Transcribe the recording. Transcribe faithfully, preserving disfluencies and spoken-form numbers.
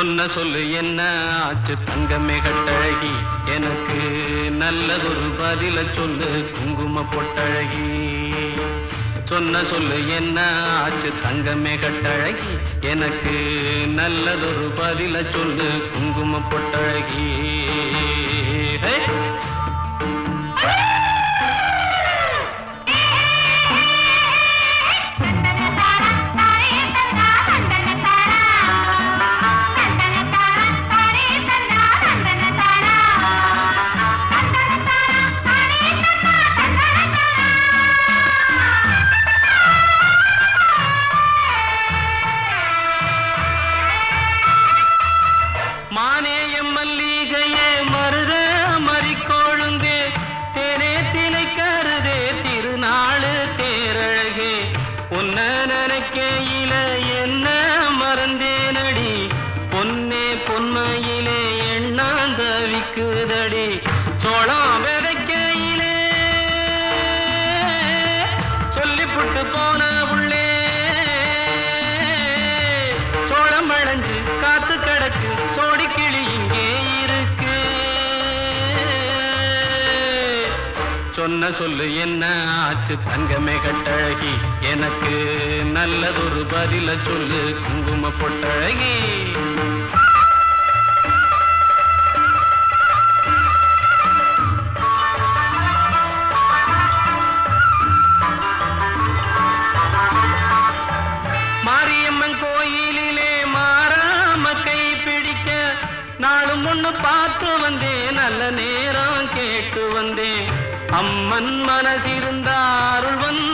சொன்ன சொல்லு என்ன ஆச்சு தங்கமே கட்டழகி, எனக்கு நல்லதொரு பதில சொல்லு குங்கும பொட்டழகி. சொன்ன சொல்லு என்ன ஆச்சு தங்கமே கட்டழகி, எனக்கு நல்லதொரு பதில சொல்லு குங்கும பொட்டழகி. மானேய மல்லிகையே மருத மறிக்கொழுந்தே தேனே தினை கருதே திருநாளு தேரழகே, பொன்ன நினைக்கையில என்ன மறந்தேனடி, பொன்னே பொன்மையிலே எண்ணாந்தவிக்குதடி. சோளம் விதைக்கையிலே சொல்லிப்புட்டு போன உள்ளே சோளம் வளைஞ்சு காத்து கிடக்கு சோடி கிளி இங்கே இருக்கு. சொன்ன சொல்லு என்ன ஆச்சு தங்கமே கட்டழகி, எனக்கு நல்லதொரு பதில சொல்லு குங்கும பொட்டழகி. மாரியம்மன் கோயிலிலே மாறாம கை பிடிக்க நாளும் ஒண்ணு பார்த்து வந்தேன், நல்ல நேரம் கேட்டு வந்தேன். அம்மன் மனசிருந்த அருள் வந்து